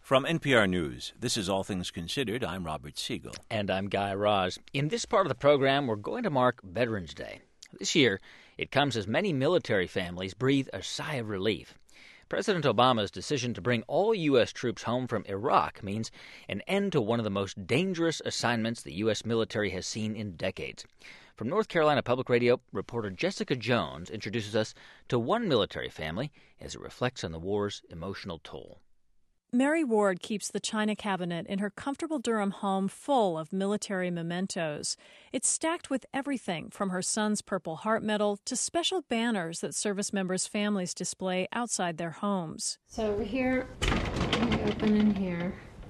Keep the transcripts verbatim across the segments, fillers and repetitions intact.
From N P R News, this is All Things Considered. I'm Robert Siegel. And I'm Guy Raz. In this part of the program, we're going to mark Veterans Day. This year, it comes as many military families breathe a sigh of relief. President Obama's decision to bring all U S troops home from Iraq means an end to one of the most dangerous assignments the U S military has seen in decades. From North Carolina Public Radio, reporter Jessica Jones introduces us to one military family as it reflects on the war's emotional toll. Mary Ward keeps the china cabinet in her comfortable Durham home full of military mementos. It's stacked with everything from her son's Purple Heart Medal to special banners that service members' families display outside their homes. So over here, we open in here.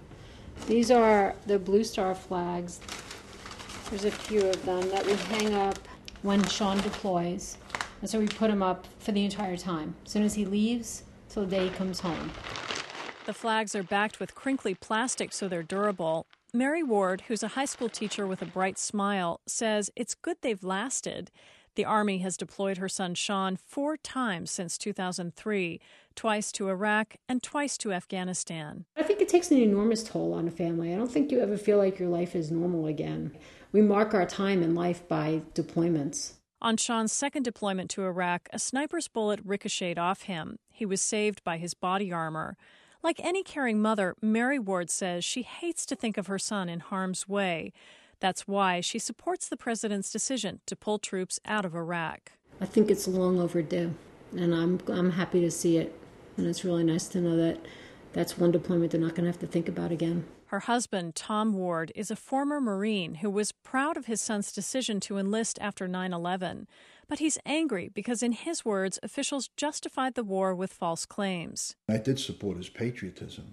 These are the Blue Star flags. There's a few of them that we hang up when Sean deploys. And so we put them up for the entire time. As soon as he leaves, till the day he comes home. The flags are backed with crinkly plastic so they're durable. Mary Ward, who's a high school teacher with a bright smile, says it's good they've lasted. The Army has deployed her son Sean four times since two thousand three, twice to Iraq and twice to Afghanistan. I think it takes an enormous toll on a family. I don't think you ever feel like your life is normal again. We mark our time in life by deployments. On Sean's second deployment to Iraq, a sniper's bullet ricocheted off him. He was saved by his body armor. Like any caring mother, Mary Ward says she hates to think of her son in harm's way. That's why she supports the president's decision to pull troops out of Iraq. I think it's long overdue, and I'm I'm happy to see it. And it's really nice to know that that's one deployment they're not going to have to think about again. Her husband, Tom Ward, is a former Marine who was proud of his son's decision to enlist after nine eleven. But he's angry because, in his words, officials justified the war with false claims. I did support his patriotism,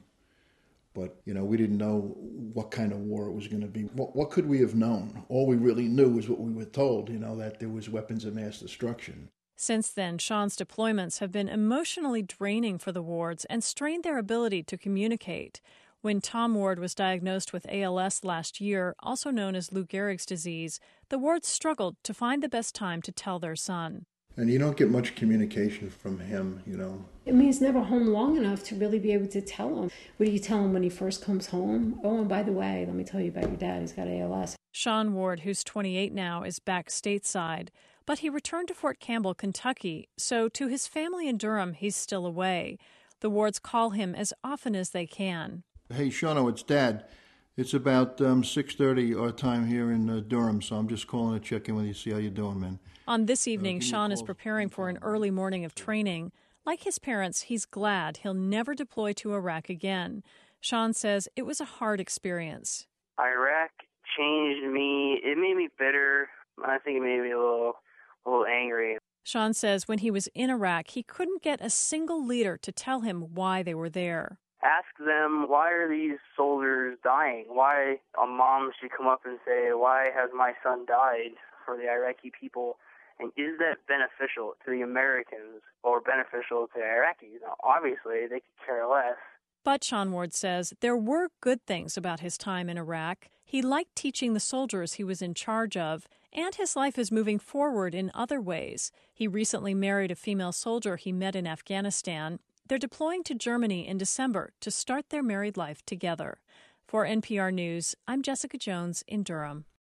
but, you know, we didn't know what kind of war it was going to be. What, what could we have known? All we really knew was what we were told, you know, that there was weapons of mass destruction. Since then, Sean's deployments have been emotionally draining for the Wards and strained their ability to communicate. When Tom Ward was diagnosed with A L S last year, also known as Lou Gehrig's disease, the Wards struggled to find the best time to tell their son. And you don't get much communication from him, you know. I mean, he's never home long enough to really be able to tell him. What do you tell him when he first comes home? Oh, and by the way, let me tell you about your dad. He's got A L S. Sean Ward, who's twenty-eight now, is back stateside. But he returned to Fort Campbell, Kentucky, so to his family in Durham, he's still away. The Wards call him as often as they can. Hey, Shawno, it's Dad. It's about um, six thirty our time here in uh, Durham, so I'm just calling to check in with you, see how you're doing, man. On this evening, uh, Sean is preparing for an early morning of training. Like his parents, he's glad he'll never deploy to Iraq again. Sean says it was a hard experience. Iraq changed me. It made me bitter. I think it made me a little, a little angry. Sean says when he was in Iraq, he couldn't get a single leader to tell him why they were there. Ask them, why are these soldiers dying? Why a mom should come up and say, why has my son died for the Iraqi people? And is that beneficial to the Americans or beneficial to the Iraqis? Now, obviously, they could care less. But Sean Ward says there were good things about his time in Iraq. He liked teaching the soldiers he was in charge of, and his life is moving forward in other ways. He recently married a female soldier he met in Afghanistan. They're deploying to Germany in December to start their married life together. For N P R News, I'm Jessica Jones in Durham.